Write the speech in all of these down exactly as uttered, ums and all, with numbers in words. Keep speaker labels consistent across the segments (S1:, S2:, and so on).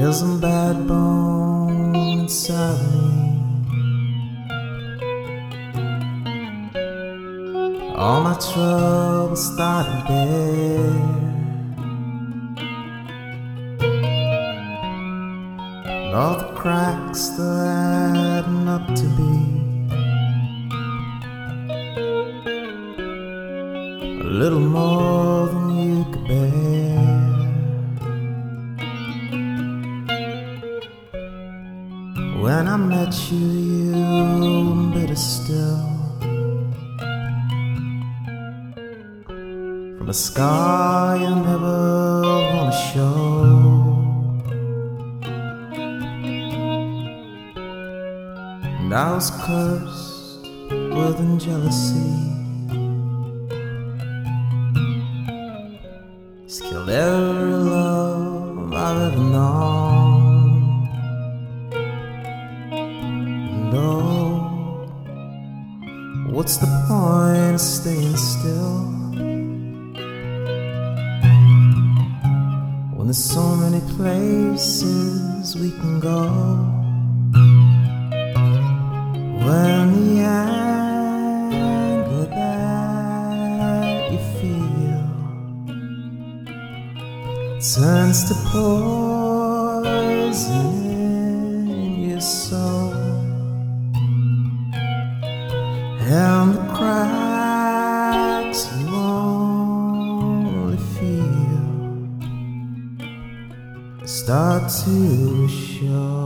S1: There's some bad bone inside me. All my troubles started there. And all the cracks they're adding up to be a little more than you could bear. When I met you, you were bitter still, from a scar you never wanna show. And I was cursed with jealousy. It's killed every love I've ever known. And oh, what's the point of staying still when there's so many places we can go? When the anger that you feel turns to poison in your soul, and the cracks you only feel start to show.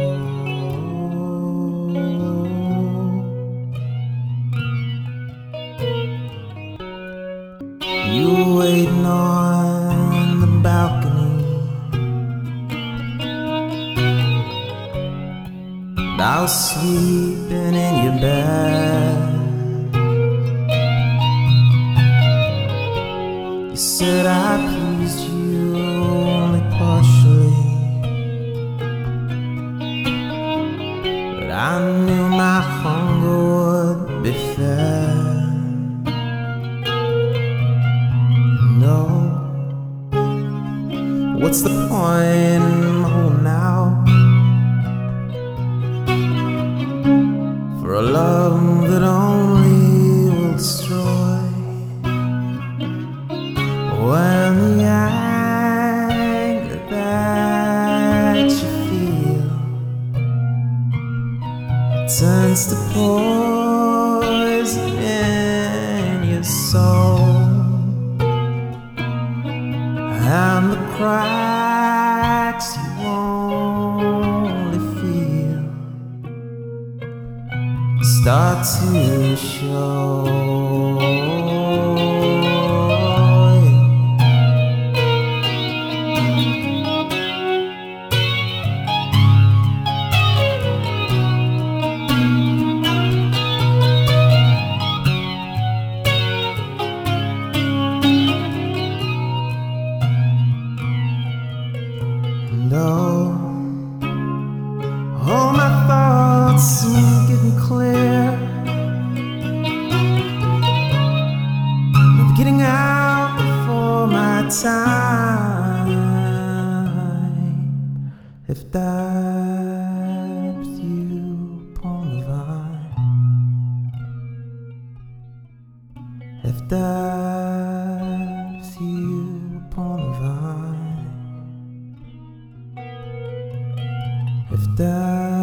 S1: You were waiting on the balcony, and I was sleeping in your bed. You said I pleased you only partially, but I knew my hunger would be fed. No, what's the point in holding out for a love that only will destroy, when the anger that you feel turns to poison in your soul, and the cracks you only feel start to show. And oh, all my thoughts are getting clear, of getting out before my time. If died with you upon the vine, if died with you upon the vine, if died